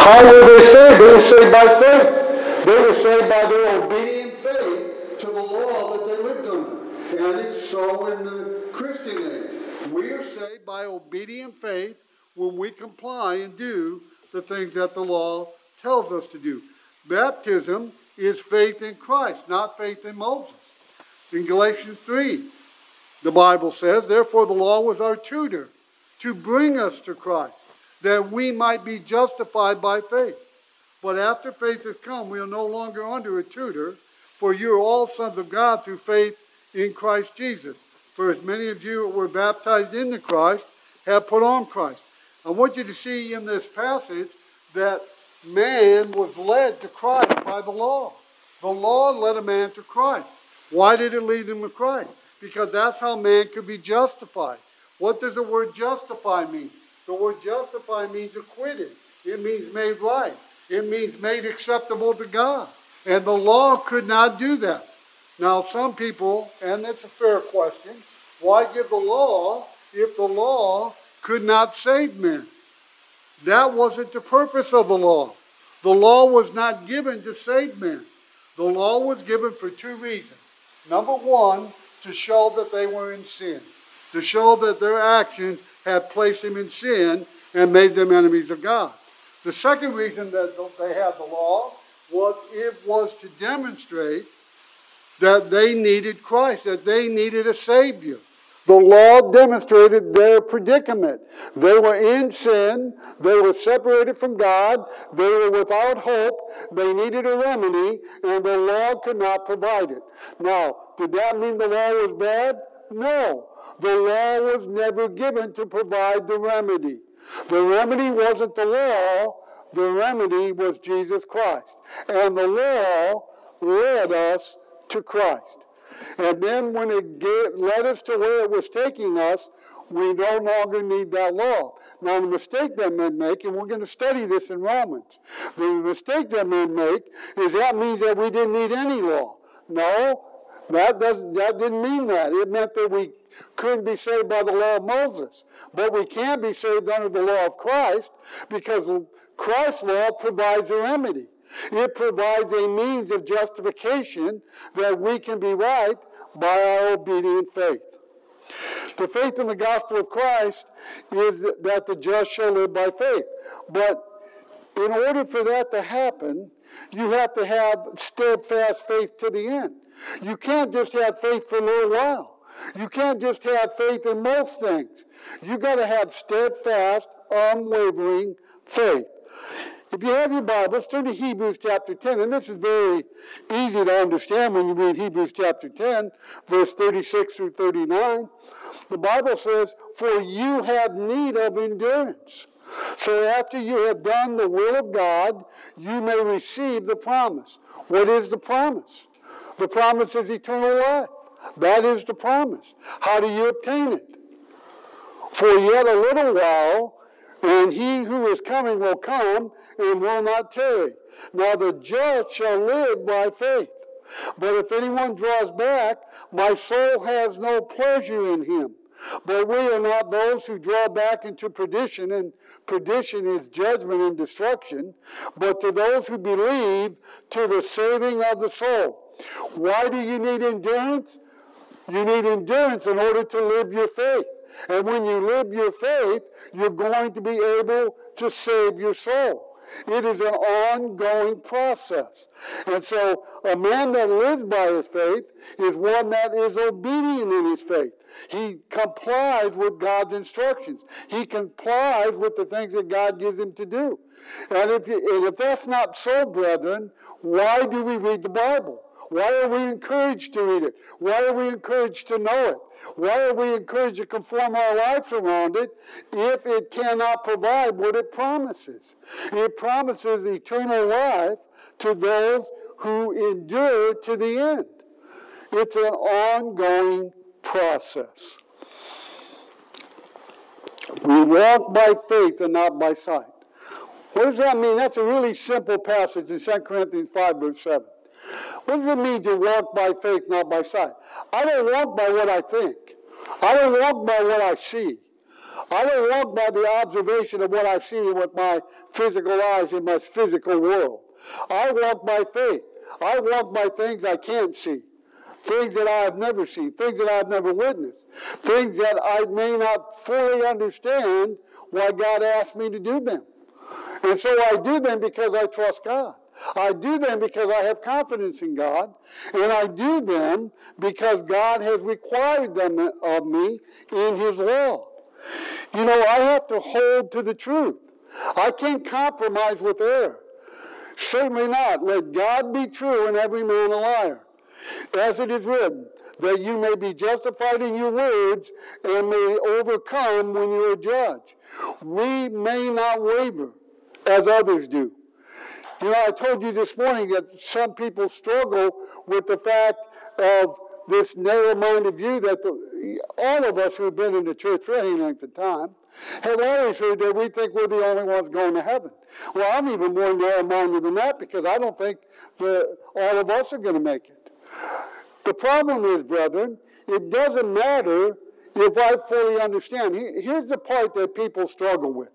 How were they saved? They were saved by faith. They were saved by their obedient faith to the law that they lived under. And it's so in the Christian age. We are saved by obedient faith when we comply and do the things that the law tells us to do. Baptism is faith in Christ, not faith in Moses. In Galatians 3, the Bible says, therefore the law was our tutor to bring us to Christ, that we might be justified by faith. But after faith has come, we are no longer under a tutor, for you are all sons of God through faith in Christ Jesus. For as many of you who were baptized into Christ have put on Christ. I want you to see in this passage that man was led to Christ by the law. The law led a man to Christ. Why did it lead him to Christ? Because that's how man could be justified. What does the word justify mean? The word justify means acquitted. It means made right. It means made acceptable to God. And the law could not do that. Now some people, and it's a fair question, why give the law if the law could not save men? That wasn't the purpose of the law. The law was not given to save men. The law was given for two reasons. Number one, to show that they were in sin. To show that their actions had placed them in sin and made them enemies of God. The second reason that they had the law was it was to demonstrate that they needed Christ, that they needed a Savior. The law demonstrated their predicament. They were in sin. They were separated from God. They were without hope. They needed a remedy, and the law could not provide it. Now, did that mean the law was bad? No. The law was never given to provide the remedy. The remedy wasn't the law. The remedy was Jesus Christ. And the law led us to Christ. And then when it led us to where it was taking us, we no longer need that law. Now the mistake that men make, and we're going to study this in Romans, the mistake that men make is that means that we didn't need any law. No, that didn't mean that. It meant that we couldn't be saved by the law of Moses. But we can be saved under the law of Christ because Christ's law provides a remedy. It provides a means of justification that we can be right by our obedient faith. The faith in the gospel of Christ is that the just shall live by faith. But in order for that to happen, you have to have steadfast faith to the end. You can't just have faith for a little while. You can't just have faith in most things. You've got to have steadfast, unwavering faith. If you have your Bibles, turn to Hebrews chapter 10, and this is very easy to understand when you read Hebrews chapter 10, verse 36 through 39. The Bible says, for you have need of endurance. So after you have done the will of God, you may receive the promise. What is the promise? The promise is eternal life. That is the promise. How do you obtain it? For yet a little while, and he who is coming will come and will not tarry. Now the just shall live by faith. But if anyone draws back, my soul has no pleasure in him. But we are not those who draw back into perdition, and perdition is judgment and destruction, but to those who believe to the saving of the soul. Why do you need endurance? You need endurance in order to live your faith. And when you live your faith, you're going to be able to save your soul. It is an ongoing process. And so a man that lives by his faith is one that is obedient in his faith. He complies with God's instructions. He complies with the things that God gives him to do. And if that's not so, brethren, why do we read the Bible? Why are we encouraged to read it? Why are we encouraged to know it? Why are we encouraged to conform our lives around it if it cannot provide what it promises? It promises eternal life to those who endure to the end. It's an ongoing process. We walk by faith and not by sight. What does that mean? That's a really simple passage in 2 Corinthians 5, verse 7. What does it mean to walk by faith, not by sight? I don't walk by what I think. I don't walk by what I see. I don't walk by the observation of what I see with my physical eyes in my physical world. I walk by faith. I walk by things I can't see, things that I have never seen, things that I have never witnessed, things that I may not fully understand why God asked me to do them. And so I do them because I trust God. I do them because I have confidence in God, and I do them because God has required them of me in His law. You know, I have to hold to the truth. I can't compromise with error. Certainly not. Let God be true and every man a liar. As it is written, that you may be justified in your words and may overcome when you are judged. We may not waver as others do. You know, I told you this morning that some people struggle with the fact of this narrow-minded view that all of us who have been in the church for any length of time have always heard that we think we're the only ones going to heaven. Well, I'm even more narrow-minded than that because I don't think that all of us are going to make it. The problem is, brethren, it doesn't matter if I fully understand. Here's the part that people struggle with.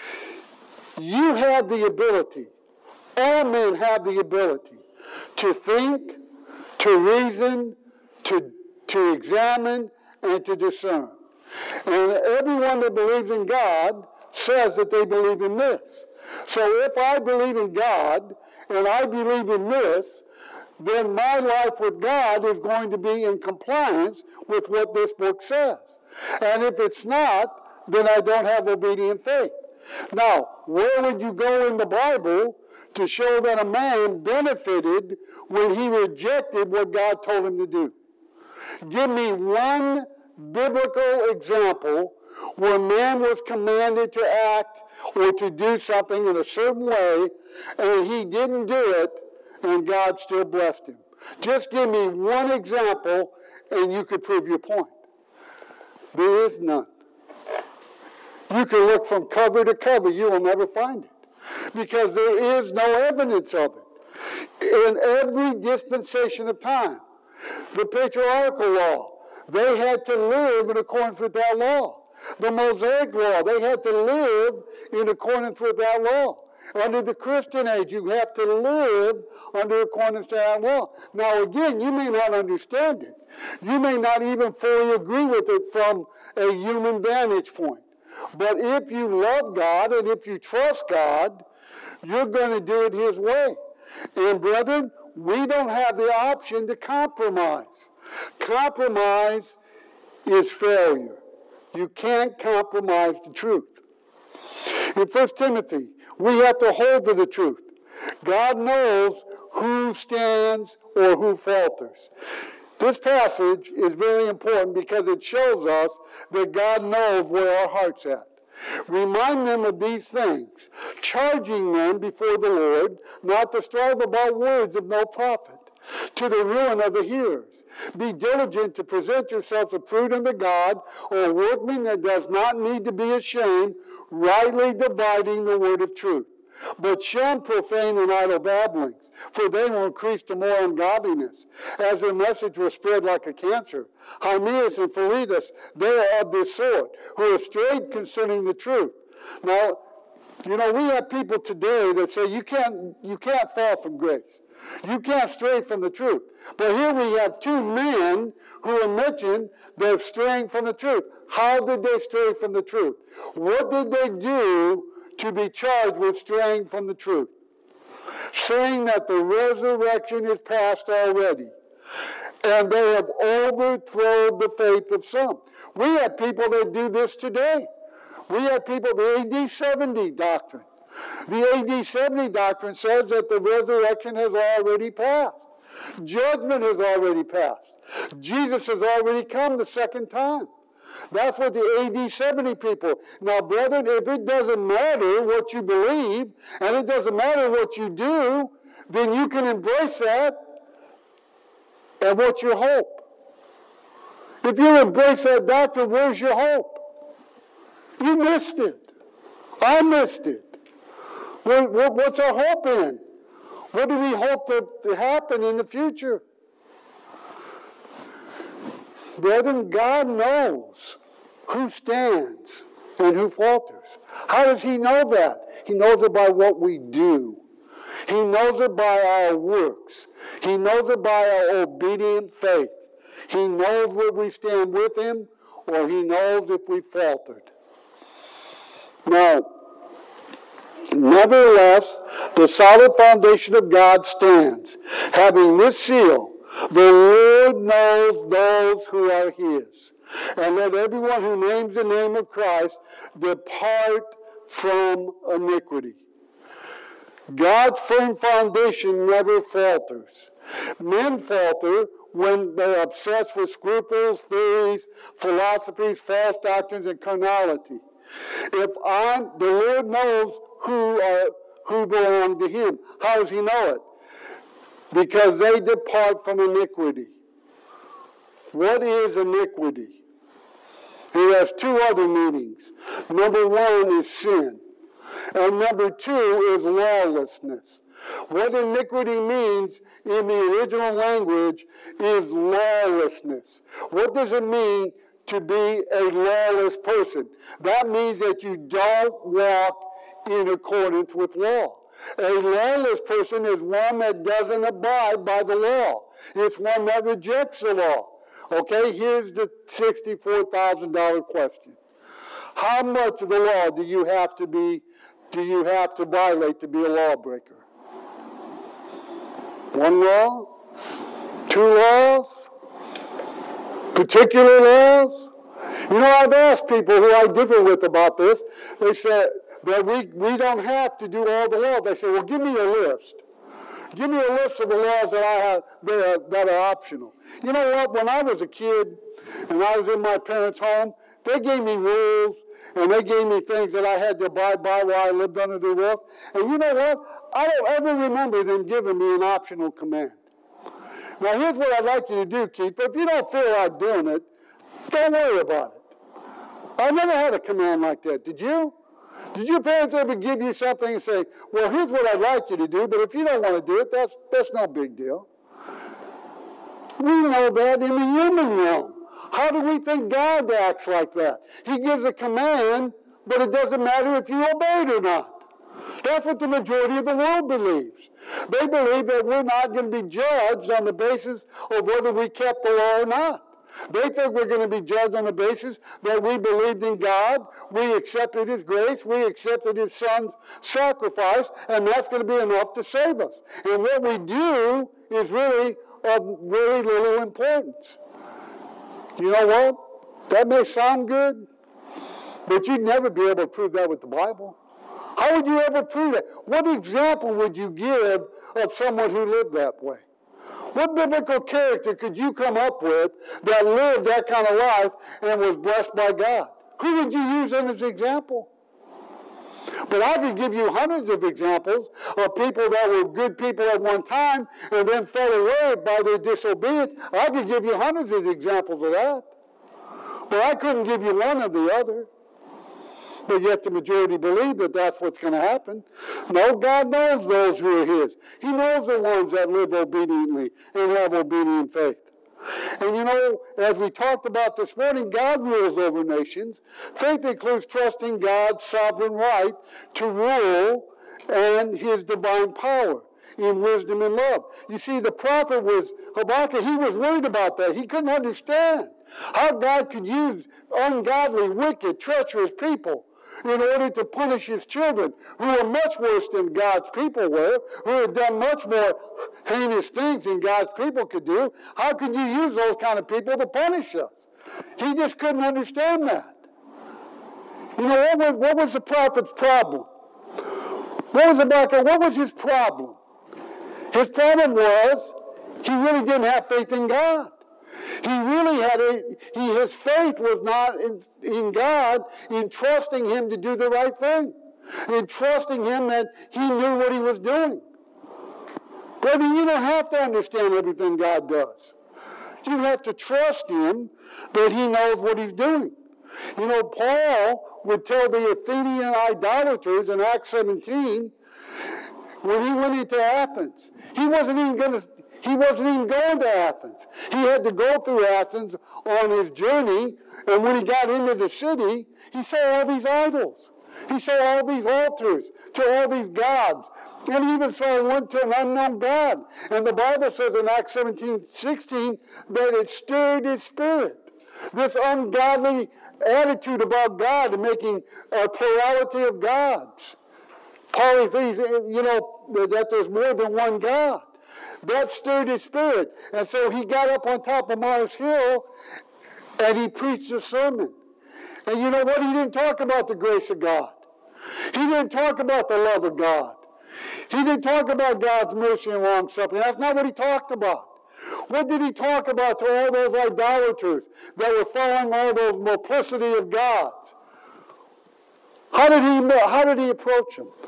You have the ability, all men have the ability to think, to reason, to examine, and to discern. And everyone that believes in God says that they believe in this. So if I believe in God and I believe in this, then my life with God is going to be in compliance with what this book says. And if it's not, then I don't have obedient faith. Now, where would you go in the Bible to show that a man benefited when he rejected what God told him to do? Give me one biblical example where man was commanded to act or to do something in a certain way, and he didn't do it, and God still blessed him. Just give me one example, and you could prove your point. There is none. You can look from cover to cover, you will never find it, because there is no evidence of it. In every dispensation of time, the patriarchal law, they had to live in accordance with that law. The Mosaic law, they had to live in accordance with that law. Under the Christian age, you have to live under accordance to that law. Now again, you may not understand it. You may not even fully agree with it from a human vantage point. But if you love God and if you trust God, you're going to do it His way. And brethren, we don't have the option to compromise. Compromise is failure. You can't compromise the truth. In 1 Timothy, we have to hold to the truth. God knows who stands or who falters. This passage is very important because it shows us that God knows where our heart's at. Remind them of these things, charging them before the Lord not to strive about words of no profit, to the ruin of the hearers. Be diligent to present yourself approved unto God, a workman that does not need to be ashamed, rightly dividing the word of truth. But shun profane and idle babblings, for they will increase to more ungodliness, as their message was spread like a cancer. Hymenaeus and Philetus, they are of this sort, who are strayed concerning the truth. Now, you know, we have people today that say you can't fall from grace. You can't stray from the truth. But here we have two men who are mentioned that are straying from the truth. How did they stray from the truth? What did they do to be charged with straying from the truth? Saying that the resurrection is past already. And they have overthrown the faith of some. We have people that do this today. We have people, the AD 70 doctrine. The AD 70 doctrine says that the resurrection has already passed. Judgment has already passed. Jesus has already come the second time. That's what the AD 70 people. Now, brethren, if it doesn't matter what you believe, and it doesn't matter what you do, then you can embrace that. And what's your hope? If you embrace that doctrine, where's your hope? You missed it. I missed it. What's our hope in? What do we hope to happen in the future? Brethren, God knows who stands and who falters. How does he know that? He knows it by what we do. He knows it by our works. He knows it by our obedient faith. He knows where we stand with him, or he knows if we faltered. Now, nevertheless, the solid foundation of God stands, having this seal: the Lord knows those who are his. And let everyone who names the name of Christ depart from iniquity. God's firm foundation never falters. Men falter when they're obsessed with scruples, theories, philosophies, false doctrines, and carnality. The Lord knows who belong to him. How does he know it? Because they depart from iniquity. What is iniquity? It has two other meanings. Number one is sin. And number two is lawlessness. What iniquity means in the original language is lawlessness. What does it mean to be a lawless person? That means that you don't walk in accordance with law. A lawless person is one that doesn't abide by the law. It's one that rejects the law. Okay, here's the $64,000 question. How much of the law do you have to violate to be a lawbreaker? One law? Two laws? Particular laws? You know, I've asked people who I differ with about this. They said that we don't have to do all the laws. They say, well, give me a list. Give me a list of the laws that I have that are optional. You know what? When I was a kid and I was in my parents' home, they gave me rules and they gave me things that I had to abide by while I lived under their roof. And you know what? I don't ever remember them giving me an optional command. Now, here's what I'd like you to do, Keith. But if you don't feel like doing it, don't worry about it. I never had a command like that. Did you? Did your parents ever give you something and say, well, here's what I'd like you to do, but if you don't want to do it, that's no big deal. We know that in the human realm. How do we think God acts like that? He gives a command, but it doesn't matter if you obey it or not. That's what the majority of the world believes. They believe that we're not going to be judged on the basis of whether we kept the law or not. They think we're going to be judged on the basis that we believed in God, we accepted his grace, we accepted his son's sacrifice, and that's going to be enough to save us. And what we do is really of very little importance. You know what? That may sound good, but you'd never be able to prove that with the Bible. How would you ever prove that? What example would you give of someone who lived that way? What biblical character could you come up with that lived that kind of life and was blessed by God? Who would you use as an example? But I could give you hundreds of examples of people that were good people at one time and then fell away by their disobedience. I could give you hundreds of examples of that. But I couldn't give you one or the other. But yet the majority believe that that's what's going to happen. No, God knows those who are his. He knows the ones that live obediently and have obedient faith. And you know, as we talked about this morning, God rules over nations. Faith includes trusting God's sovereign right to rule and his divine power in wisdom and love. You see, the prophet Habakkuk, he was worried about that. He couldn't understand how God could use ungodly, wicked, treacherous people in order to punish his children, who were much worse than God's people were, who had done much more heinous things than God's people could do. How could you use those kind of people to punish us? He just couldn't understand that. You know, what was the prophet's problem? What was his problem? His problem was he really didn't have faith in God. He really his faith was not in God, in trusting him to do the right thing, in trusting him that he knew what he was doing. Brother, you don't have to understand everything God does. You have to trust him that he knows what he's doing. You know, Paul would tell the Athenian idolaters in Acts 17, when he went into Athens, he He wasn't even going to Athens. He had to go through Athens on his journey, and when he got into the city, he saw all these idols. He saw all these altars to all these gods. And he even saw one to an unknown God. And the Bible says in Acts 17:16 that it stirred his spirit. This ungodly attitude about God and making a plurality of gods. Polytheism, that there's more than one God. That stirred his spirit. And so he got up on top of Mars Hill and he preached a sermon. And you know what? He didn't talk about the grace of God. He didn't talk about the love of God. He didn't talk about God's mercy and long-suffering. That's not what he talked about. What did he talk about to all those idolaters that were following all those multiplicity of gods? How did he approach them?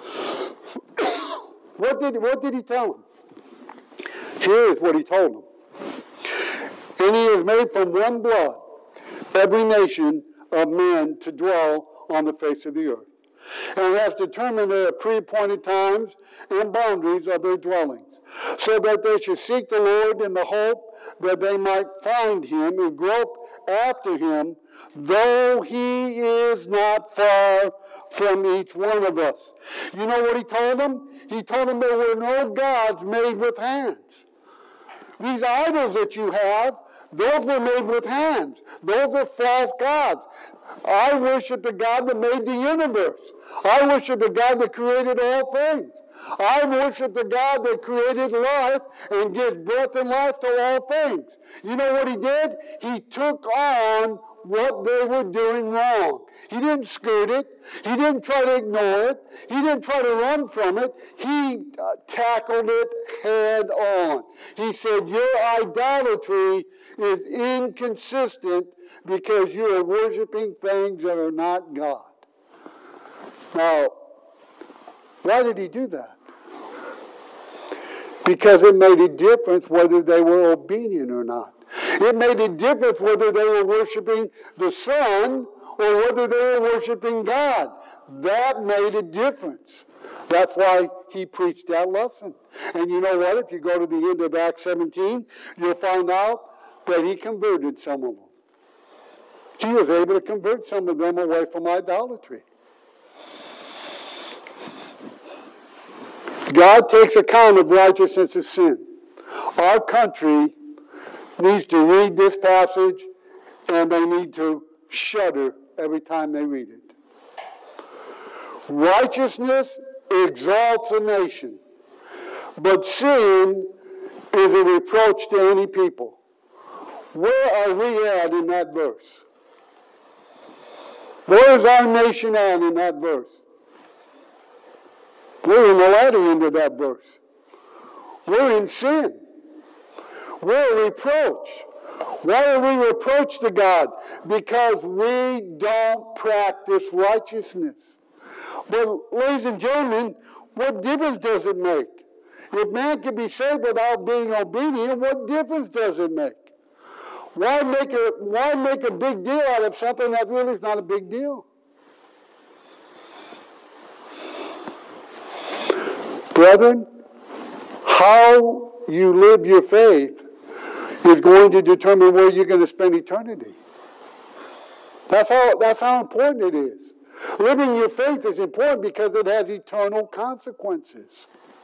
What did he tell them? Here's what he told them. And he has made from one blood every nation of men to dwell on the face of the earth, and has determined their pre-appointed times and boundaries of their dwellings, so that they should seek the Lord in the hope that they might find him and grope after him, though he is not far from each one of us. You know what he told them? He told them there were no gods made with hands. These idols that you have, those were made with hands. Those are false gods. I worship the God that made the universe. I worship the God that created all things. I worship the God that created life and gives breath and life to all things. You know what he did? He took on what they were doing wrong. He didn't skirt it. He didn't try to ignore it. He didn't try to run from it. He tackled it head on. He said, your idolatry is inconsistent because you are worshiping things that are not God. Now, why did he do that? Because it made a difference whether they were obedient or not. It made a difference whether they were worshiping the Son or whether they were worshiping God. That made a difference. That's why he preached that lesson. And you know what? If you go to the end of Acts 17, you'll find out that he converted some of them. He was able to convert some of them away from idolatry. God takes account of righteousness and sin. Our country needs to read this passage, and they need to shudder every time they read it. Righteousness exalts a nation, but sin is a reproach to any people. Where are we at in that verse? Where is our nation at in that verse? We're in the latter end of that verse. We're in sin. We're a reproach. Why are we reproached to God? Because we don't practice righteousness. But, ladies and gentlemen, what difference does it make? If man can be saved without being obedient, what difference does it make? Why make a big deal out of something that really is not a big deal? Brethren, how you live your faith is going to determine where you're going to spend eternity. That's how important it is. Living your faith is important because it has eternal consequences.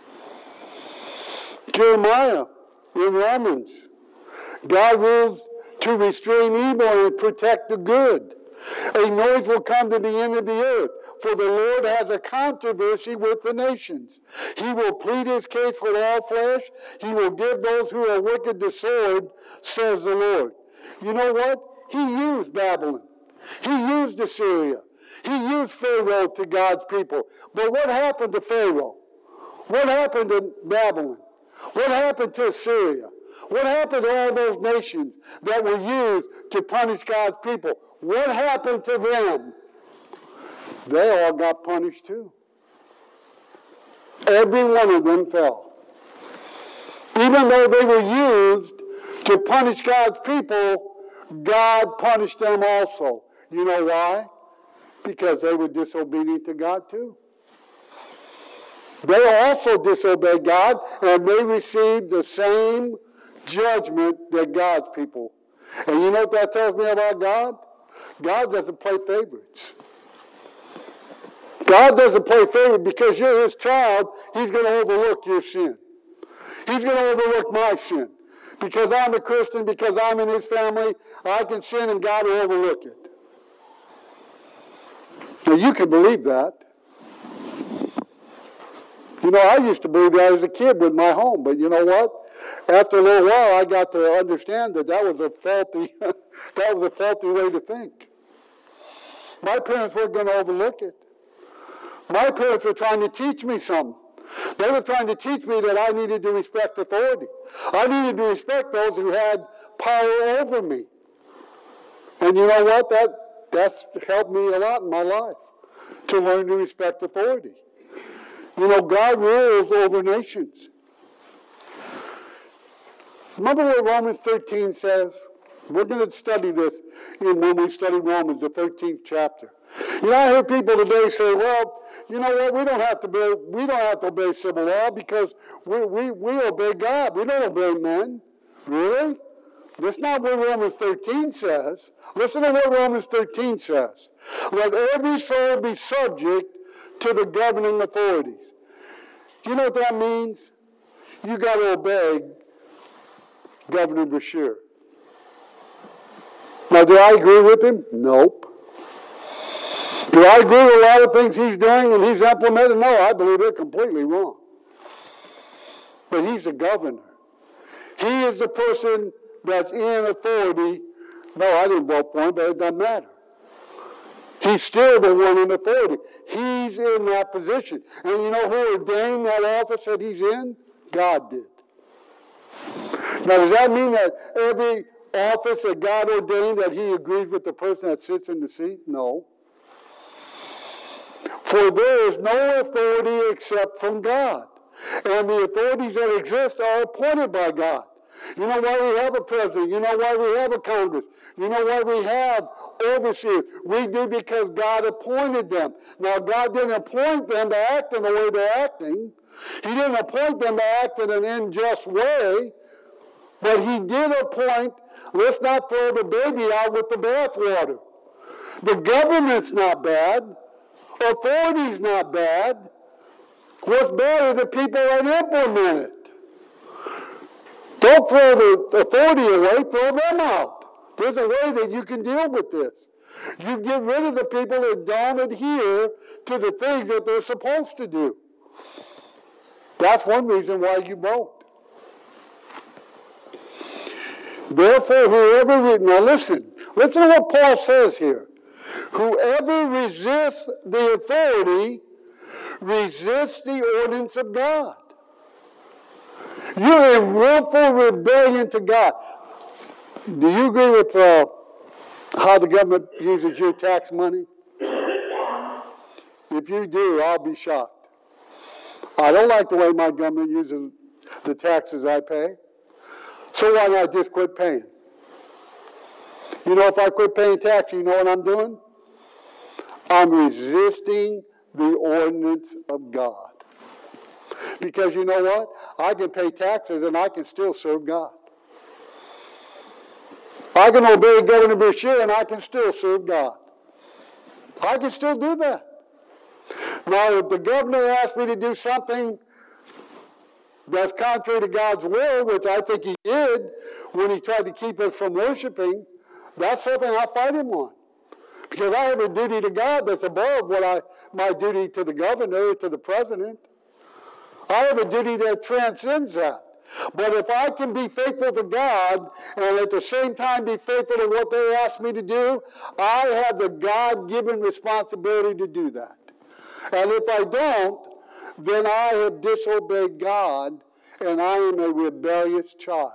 Jeremiah in Romans, God rules to restrain evil and protect the good. A noise will come to the end of the earth, for the Lord has a controversy with the nations. He will plead his case with all flesh. He will give those who are wicked the sword, says the Lord. You know what? He used Babylon. He used Assyria. He used Pharaoh to God's people. But what happened to Pharaoh? What happened to Babylon? What happened to Assyria? What happened to all those nations that were used to punish God's people? What happened to them? They all got punished too. Every one of them fell. Even though they were used to punish God's people, God punished them also. You know why? Because they were disobedient to God too. They also disobeyed God, and they received the same judgment than God's people. And you know what that tells me about God? God doesn't play favorites. God doesn't play favorites. Because you're his child, he's going to overlook your sin. He's going to overlook my sin. Because I'm a Christian, because I'm in his family, I can sin and God will overlook it. Now you can believe that. You know, I used to believe that as a kid with my home, but you know what? After a little while, I got to understand that was a faulty, way to think. My parents weren't going to overlook it. My parents were trying to teach me something. They were trying to teach me that I needed to respect authority. I needed to respect those who had power over me. And you know what? That's helped me a lot in my life, to learn to respect authority. You know, God rules over nations. Remember what Romans 13 says? We're going to study this when we study Romans, the 13th chapter. You know, I hear people today say, well, you know what, we don't have to obey civil law because we obey God. We don't obey men. Really? That's not what Romans 13 says. Listen to what Romans 13 says. Let every soul be subject to the governing authorities. Do you know what that means? You got to obey Governor Beshear. Now, do I agree with him? Nope. Do I agree with a lot of things he's doing and he's implemented? No, I believe they're completely wrong. But he's the governor. He is the person that's in authority. No, I didn't vote for him, but it doesn't matter. He's still the one in authority. He's in that position. And you know who ordained that office that he's in? God did. Now, does that mean that every office that God ordained that he agrees with the person that sits in the seat? No. For there is no authority except from God. And the authorities that exist are appointed by God. You know why we have a president? You know why we have a Congress? You know why we have overseers? We do because God appointed them. Now, God didn't appoint them to act in the way they're acting. He didn't appoint them to act in an unjust way. But he did appoint, let's not throw the baby out with the bathwater. The government's not bad. Authority's not bad. What's bad are the people that implement it. Don't throw the authority away, throw them out. There's a way that you can deal with this. You get rid of the people that don't adhere to the things that they're supposed to do. That's one reason why you vote. Therefore, now listen to what Paul says here. Whoever resists the authority resists the ordinance of God. You're in willful rebellion to God. Do you agree with how the government uses your tax money? If you do, I'll be shocked. I don't like the way my government uses the taxes I pay. So why not just quit paying? You know, if I quit paying tax, you know what I'm doing? I'm resisting the ordinance of God. Because you know what? I can pay taxes and I can still serve God. I can obey Governor Beshear and I can still serve God. I can still do that. Now, if the governor asked me to do something that's contrary to God's will, which I think he did when he tried to keep us from worshiping, that's something I fight him on. Because I have a duty to God that's above my duty to the governor or to the president. I have a duty that transcends that. But if I can be faithful to God and at the same time be faithful to what they ask me to do, I have the God-given responsibility to do that. And if I don't, then I have disobeyed God and I am a rebellious child.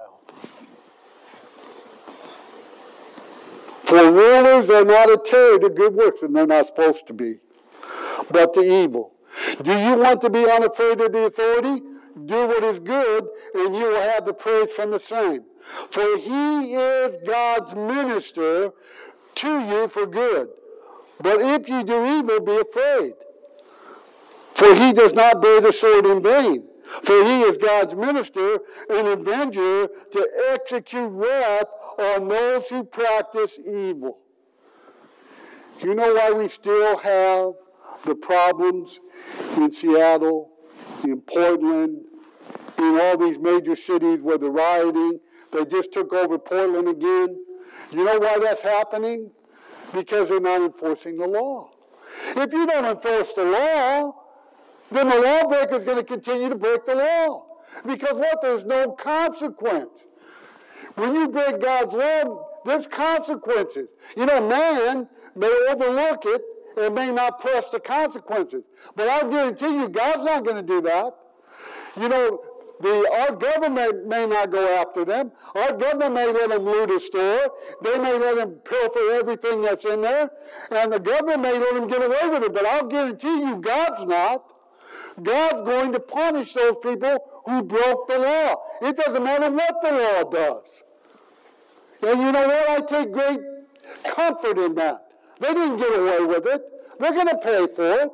For rulers are not a terror to good works, and they're not supposed to be, but to evil. Do you want to be unafraid of the authority? Do what is good, and you will have the praise from the same. For he is God's minister to you for good. But if you do evil, be afraid. For he does not bear the sword in vain. For he is God's minister and avenger to execute wrath on those who practice evil. You know why we still have the problems in Seattle, in Portland, in all these major cities where the rioting, they just took over Portland again? You know why that's happening? Because they're not enforcing the law. If you don't enforce the law, then the lawbreaker is going to continue to break the law. Because what? There's no consequence. When you break God's law, there's consequences. You know, man may overlook it and may not press the consequences. But I guarantee you, God's not going to do that. You know, our government may not go after them. Our government may let them loot a store. They may let them pilfer everything that's in there. And the government may let them get away with it. But I'll guarantee you, God's not. God's going to punish those people who broke the law. It doesn't matter what the law does. And you know what? I take great comfort in that. They didn't get away with it. They're going to pay for it.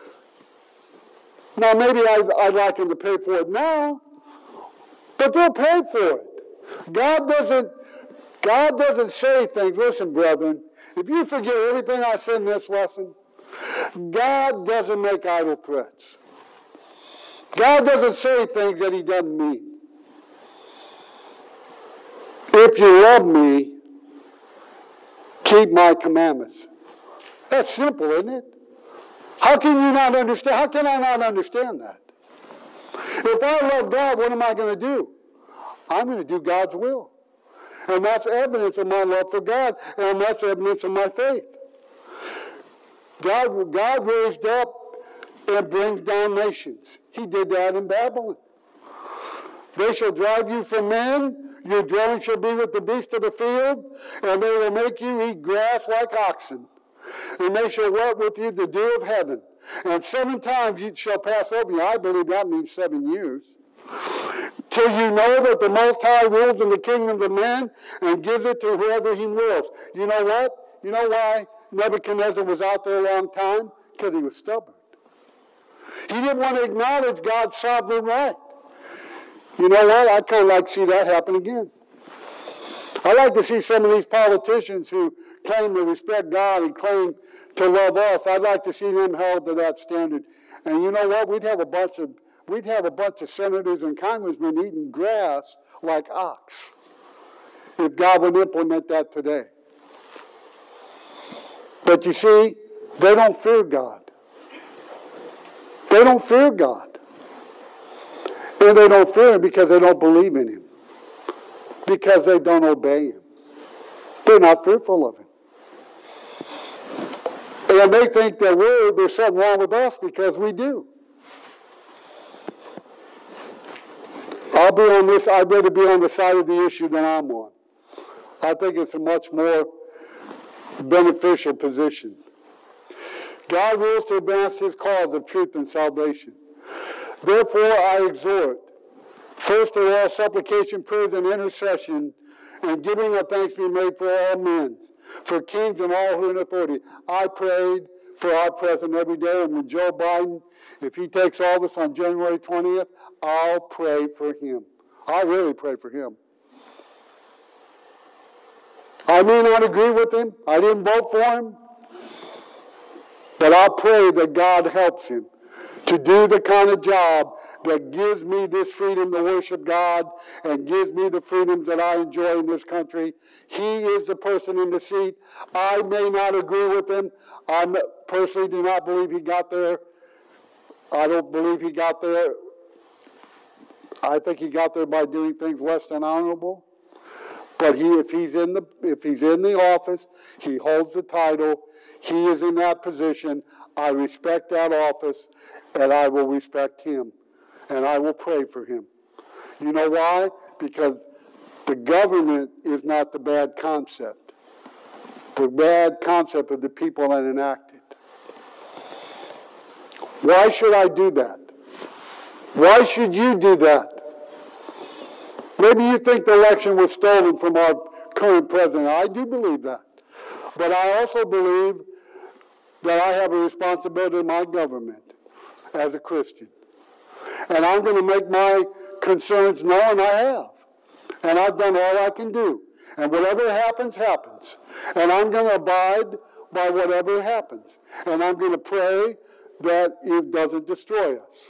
Now, maybe I'd like them to pay for it now, but they'll pay for it. God doesn't say things. Listen, brethren, if you forget everything I said in this lesson, God doesn't make idle threats. God doesn't say things that he doesn't mean. If you love me, keep my commandments. That's simple, isn't it? How can you not understand? How can I not understand that? If I love God, what am I going to do? I'm going to do God's will. And that's evidence of my love for God, and that's evidence of my faith. God raised up and brings down nations. He did that in Babylon. They shall drive you from men, your dwelling shall be with the beasts of the field, and they will make you eat grass like oxen. And they shall wet with you the dew of heaven. And 7 times you shall pass over you. I believe that means 7 years. Till you know that the Most High rules in the kingdom of men and gives it to whoever he wills. You know what? You know why Nebuchadnezzar was out there a long time? Because he was stubborn. He didn't want to acknowledge God's sovereign right. You know what? I'd kind of like to see that happen again. I like to see some of these politicians who claim to respect God and claim to love us. I'd like to see them held to that standard. And you know what? We'd have a bunch of senators and congressmen eating grass like ox if God would implement that today. But you see, they don't fear God. They don't fear God. And they don't fear him because they don't believe in him. Because they don't obey him. They're not fearful of him. And they think that there's something wrong with us because we do. I'd rather be on the side of the issue than I'm on. I think it's a much more beneficial position. God rules to advance his cause of truth and salvation. Therefore, I exhort, first of all, supplication, prayers, and intercession, and giving of thanks be made for all men, for kings and all who are in authority. I prayed for our president every day, and when Joe Biden, if he takes office on January 20th, I'll pray for him. I really pray for him. I may not agree with him. I didn't vote for him. But I'll pray that God helps him to do the kind of job that gives me this freedom to worship God and gives me the freedoms that I enjoy in this country. He is the person in the seat. I may not agree with him. I personally do not believe he got there. I don't believe he got there. I think he got there by doing things less than honorable. But if he's in the office, he holds the title, he is in that position, I respect that office, and I will respect him. And I will pray for him. You know why? Because the government is not the bad concept. The bad concept of the people that enact it. Why should I do that? Why should you do that? Maybe you think the election was stolen from our current president. I do believe that. But I also believe that I have a responsibility to my government as a Christian. And I'm going to make my concerns known. I have. And I've done all I can do. And whatever happens, happens. And I'm going to abide by whatever happens. And I'm going to pray that it doesn't destroy us.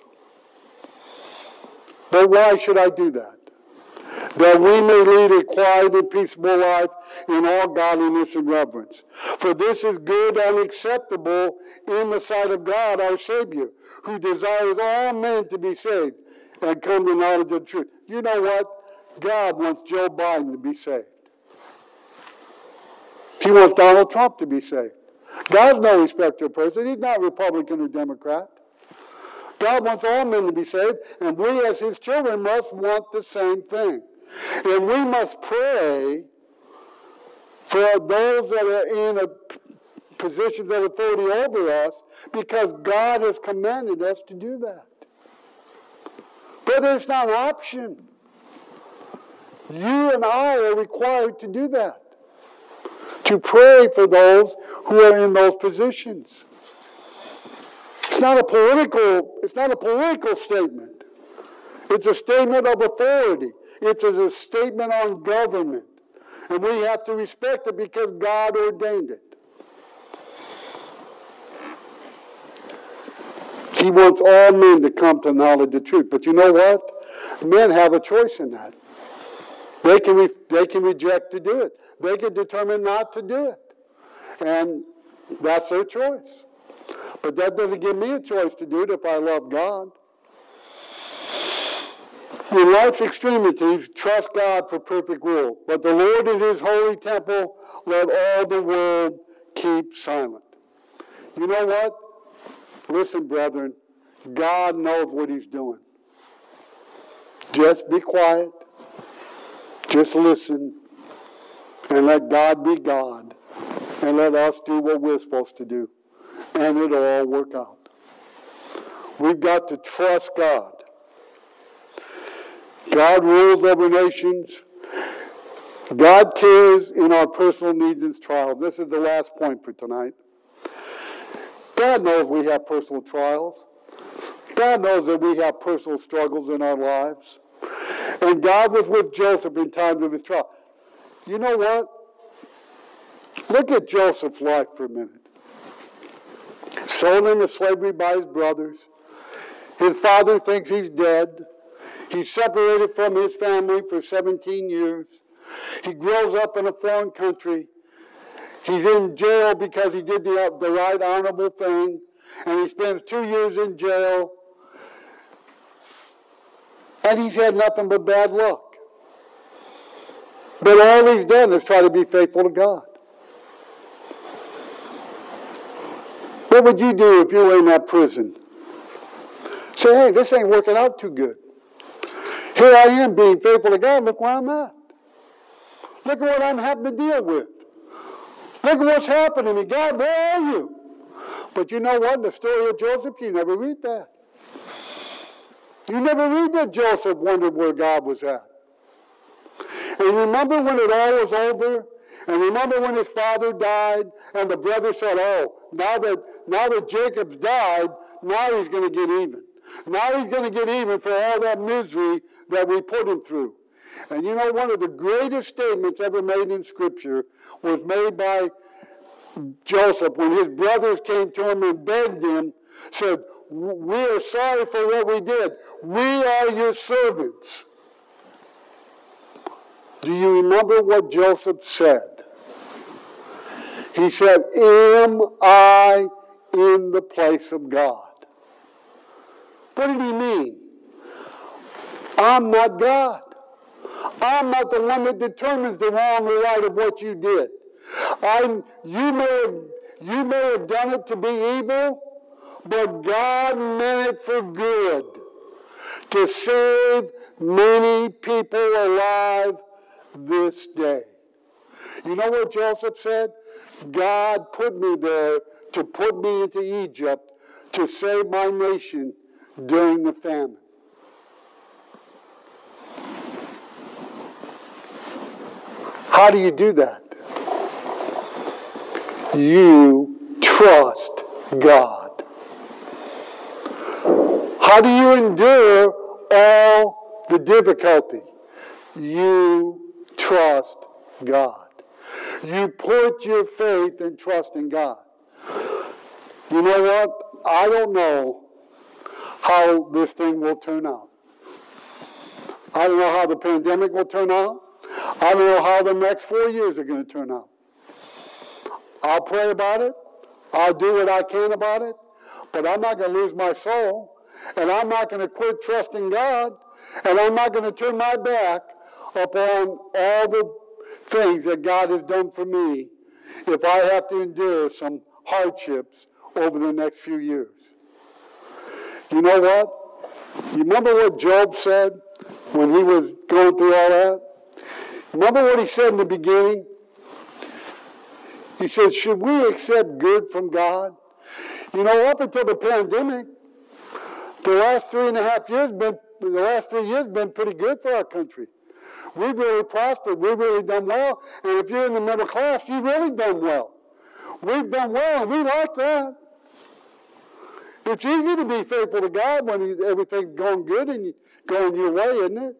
But why should I do that? That we may lead a quiet and peaceable life in all godliness and reverence. For this is good and acceptable in the sight of God our Savior, who desires all men to be saved and come to knowledge of the truth. You know what? God wants Joe Biden to be saved. He wants Donald Trump to be saved. God's no respecter of person. He's not Republican or Democrat. God wants all men to be saved, and we as his children must want the same thing. And we must pray for those that are in positions of authority over us, because God has commanded us to do that. Brother, it's not an option. You and I are required to do that. To pray for those who are in those positions. It's not a political statement. It's a statement of authority. It's a statement on government. And we have to respect it because God ordained it. He wants all men to come to knowledge of the truth. But you know what? Men have a choice in that. They can reject to do it. They can determine not to do it. And that's their choice. But that doesn't give me a choice to do it if I love God. In life's extremities, trust God for perfect rule. But the Lord is his holy temple. Let all the world keep silent. You know what? Listen, brethren. God knows what he's doing. Just be quiet. Just listen. And let God be God. And let us do what we're supposed to do. And it'll all work out. We've got to trust God. God rules over nations. God cares in our personal needs and trials. This is the last point for tonight. God knows we have personal trials. God knows that we have personal struggles in our lives. And God was with Joseph in times of his trial. You know what? Look at Joseph's life for a minute. Sold into slavery by his brothers. His father thinks he's dead. He's separated from his family for 17 years. He grows up in a foreign country. He's in jail because he did the right honorable thing. And he spends 2 years in jail. And he's had nothing but bad luck. But all he's done is try to be faithful to God. What would you do if you were in that prison? Say, hey, this ain't working out too good. Here I am being faithful to God. Look where I'm at. Look at what I'm having to deal with. Look at what's happening to me. God, where are you? But you know what? In the story of Joseph, you never read that. You never read that Joseph wondered where God was at. And remember when it all was over? And remember when his father died and the brother said, oh, now that Jacob's died, now he's going to get even. Now he's going to get even for all that misery that we put him through. And you know, one of the greatest statements ever made in Scripture was made by Joseph when his brothers came to him and begged him, said, we are sorry for what we did. We are your servants. Do you remember what Joseph said? He said, am I in the place of God? What did he mean? I'm not God. I'm not the one that determines the wrong or right of what you did. You may have done it to be evil, but God meant it for good, to save many people alive this day. You know what Joseph said? God put me there to put me into Egypt to save my nation during the famine. How do you do that? You trust God. How do you endure all the difficulty? You trust God. You put your faith and trust in God. You know what? I don't know how this thing will turn out. I don't know how the pandemic will turn out. I don't know how the next 4 years are going to turn out. I'll pray about it. I'll do what I can about it. But I'm not going to lose my soul. And I'm not going to quit trusting God. And I'm not going to turn my back upon all the things that God has done for me if I have to endure some hardships over the next few years. You know what? You remember what Job said when he was going through all that? Remember what he said in the beginning? He said, should we accept good from God? You know, up until the pandemic, the last 3.5 years been pretty good for our country. We've really prospered. We've really done well. And if you're in the middle class, you've really done well. We've done well, and we like that. It's easy to be faithful to God when everything's going good and going your way, isn't it?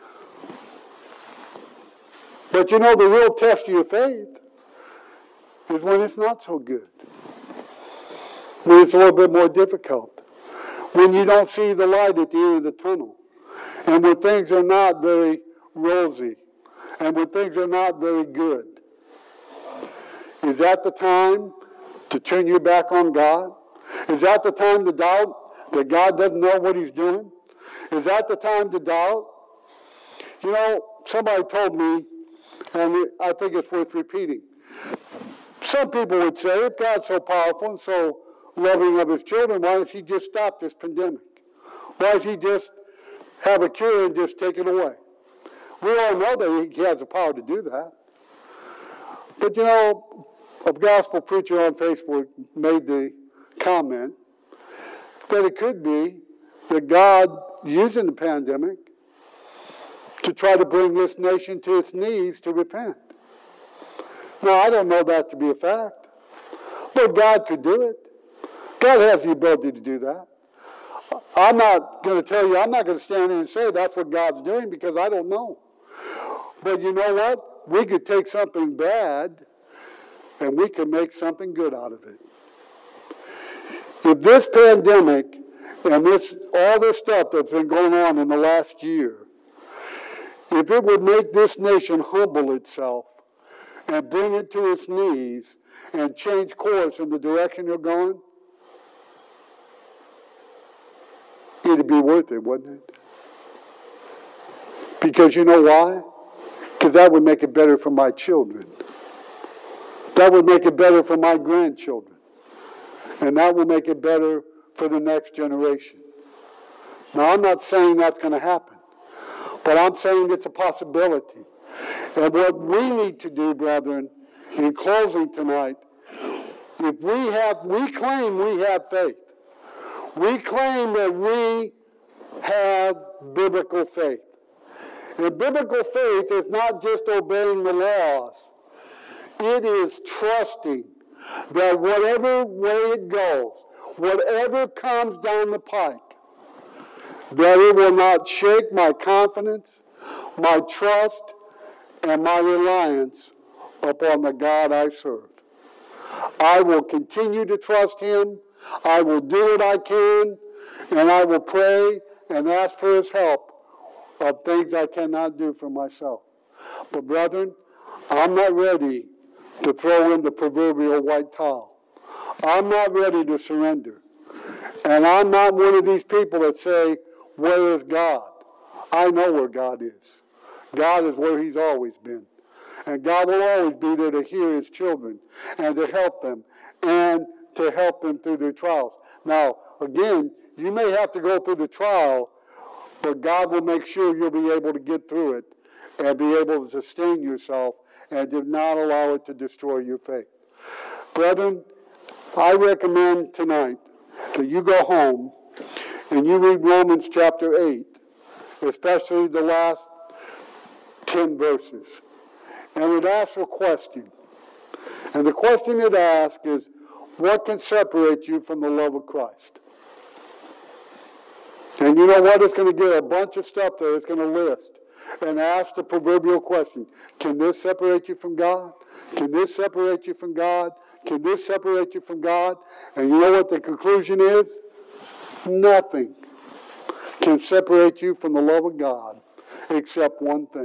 But you know, the real test of your faith is when it's not so good. When it's a little bit more difficult. When you don't see the light at the end of the tunnel. And when things are not very rosy. And when things are not very good. Is that the time to turn your back on God? Is that the time to doubt that God doesn't know what He's doing? Is that the time to doubt? You know, somebody told me, and I think it's worth repeating. Some people would say, if God's so powerful and so loving of His children, why does He just stop this pandemic? Why does He just have a cure and just take it away? We all know that He has the power to do that. But you know, a gospel preacher on Facebook made the comment that it could be that God using the pandemic to try to bring this nation to its knees to repent. Now, I don't know that to be a fact, but God could do it. God has the ability to do that. I'm not going to tell you, I'm not going to stand here and say that's what God's doing because I don't know. But you know what? We could take something bad and we could make something good out of it. If this pandemic and all this stuff that's been going on in the last year, if it would make this nation humble itself and bring it to its knees and change course in the direction you're going, it'd be worth it, wouldn't it? Because you know why? Because that would make it better for my children. That would make it better for my grandchildren. And that will make it better for the next generation. Now, I'm not saying that's going to happen. But I'm saying it's a possibility. And what we need to do, brethren, in closing tonight, if we claim we have faith. We claim that we have biblical faith. And biblical faith is not just obeying the laws. It is trusting that whatever way it goes, whatever comes down the pike, that it will not shake my confidence, my trust, and my reliance upon the God I serve. I will continue to trust Him. I will do what I can, and I will pray and ask for His help of things I cannot do for myself. But brethren, I'm not ready to throw in the proverbial white towel. I'm not ready to surrender. And I'm not one of these people that say, where is God? I know where God is. God is where He's always been. And God will always be there to hear His children and to help them and to help them through their trials. Now, again, you may have to go through the trial, but God will make sure you'll be able to get through it and be able to sustain yourself and do not allow it to destroy your faith. Brethren, I recommend tonight that you go home and you read Romans chapter 8, especially the last 10 verses. And it asks a question. And the question it asks is, what can separate you from the love of Christ? And you know what? It's going to get a bunch of stuff there. It's going to list and ask the proverbial question, can this separate you from God? Can this separate you from God? Can this separate you from God? And you know what the conclusion is? Nothing can separate you from the love of God except one thing.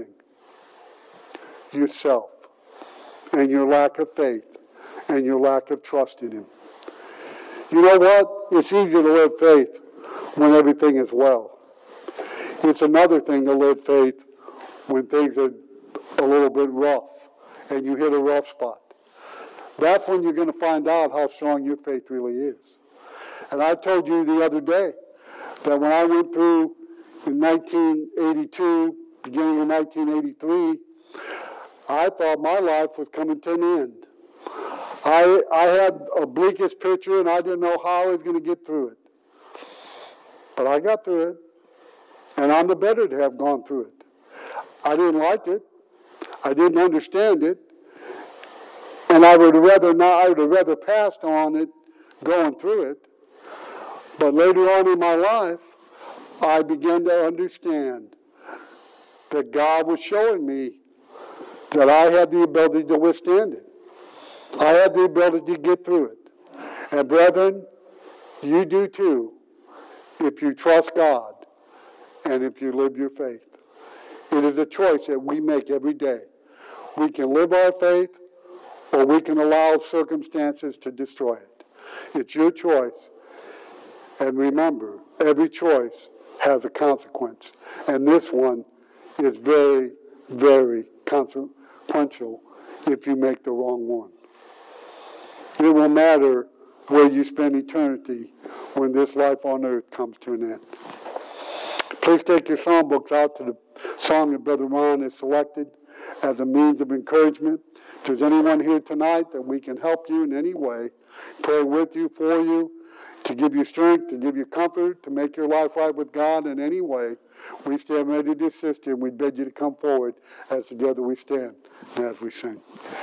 Yourself and your lack of faith and your lack of trust in Him. You know what? It's easy to live faith when everything is well. It's another thing to live faith when things are a little bit rough and you hit a rough spot. That's when you're going to find out how strong your faith really is. And I told you the other day that when I went through in 1982, beginning of 1983, I thought my life was coming to an end. I had a bleakest picture and I didn't know how I was going to get through it. But I got through it. And I'm the better to have gone through it. I didn't like it. I didn't understand it. And I would have rather passed on it going through it. But later on in my life, I began to understand that God was showing me that I had the ability to withstand it. I had the ability to get through it. And brethren, you do too, if you trust God and if you live your faith. It is a choice that we make every day. We can live our faith or we can allow circumstances to destroy it. It's your choice. And remember, every choice has a consequence. And this one is very, very consequential if you make the wrong one. It will matter where you spend eternity when this life on earth comes to an end. Please take your songbooks out to the song that Brother Ron has selected as a means of encouragement. If there's anyone here tonight that we can help you in any way, pray with you, for you, to give you strength, to give you comfort, to make your life right with God in any way, we stand ready to assist you, and we bid you to come forward as together we stand and as we sing.